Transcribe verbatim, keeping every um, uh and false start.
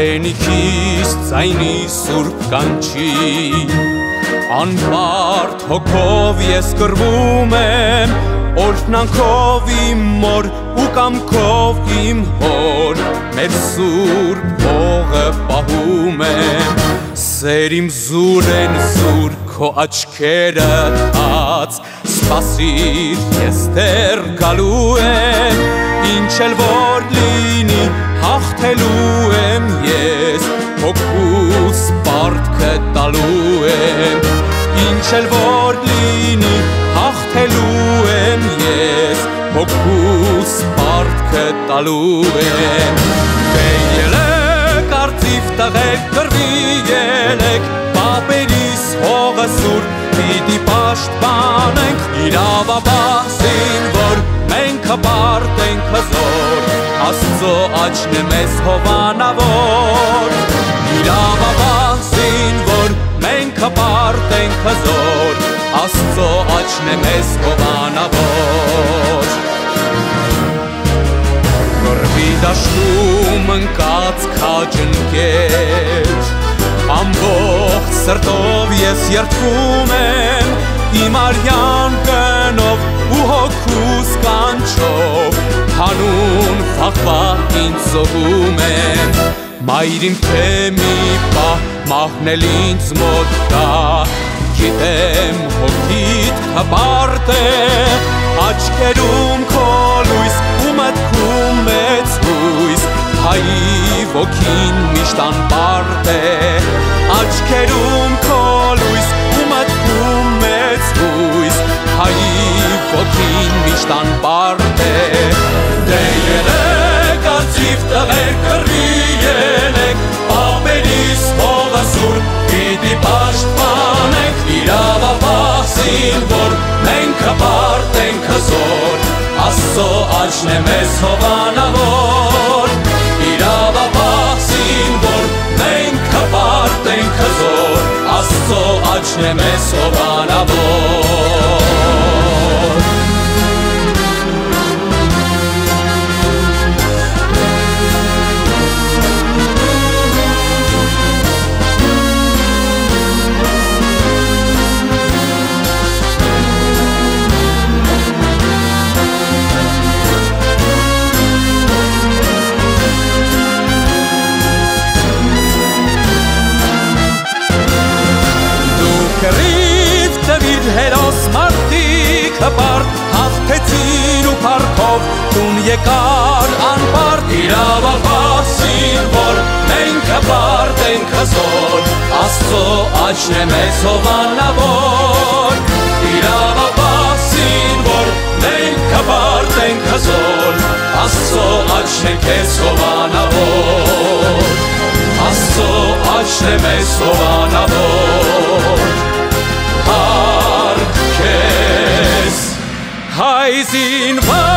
Սենիքիս ձայնի սուրբ կանչի Անպարտ հոգով ես կռվում եմ Օրհնանքով իմ մոր ու կամքով իմ հոր Մեր սուրբ հողը պահում եմ Սեր իմ զուր են զուր քո աչքերը թաց Սպասիր ես դեռ գալու եմ Ինչ էլ որ լինի հաղթելու եմ ես Հոգուս պարտքը տալու եմ Ինչ էլ որ լինի հաղթելու եմ ես Հոգուս պարտքը տալու եմ Դե ելեք արծիվ տղեր կռվի ելեք Պապերիս հողը սուրբ պիտի պաշտպանենք Իրավաբասին որ մենք հպարտ ենք հզոր Աստծո աչքն է մեզ հովանավոր Իրավաբասին որ մենք հպարտ ենք հզոր Աստծո աչքն է մեզ հովանավոր Կռվի դաշտում ընկած քաջ ընկեր Ամբողջ սրտով ես երդվում եմ Իմ արյան կնով ու հոգուս կանչով Հանուն վաղվա ինձ զոհում եմ Մայրին թե մի պահ մահնել ինձ մոտ կա Գիտեմ հոգիդ հպարտ է Աչքերում քո լույս ու մտքում մեծ հույս Հայի ոգին միշտ անպարտ է Աչքերում քո լույս ու մտքում մեծ հույս Հայի ոգին միշտ անպարտ է Դե ելեք արծիվ տղեր կռվի ելեք Պապերիս հողը սուրբ պիտի պաշտպանենք Իրավաբասին որ մենք հպարտ ենք հզոր Աստծո աչքն է մեզ հովանավոր Իրավաբասին որ մենք հպարտ ենք հզոր Աստծո աչքն է մեզ հովանավոր Կռիվ տվիր հերոս մարդիկ հպարտ Հաղթեցին ու պարքով տուն եկար անպարտ Իրավաբասին որ մենք հպարտ ենք հզոր Աստծո աչքն է մեզ հովանավոր Իրավաբասին որ մենք հպարտ ենք հզոր Աստծո աչքն է քեզ հովանավոր Աստծո աչքն է մեզ հովանավոր Հարկ քեզ հայ զինվոր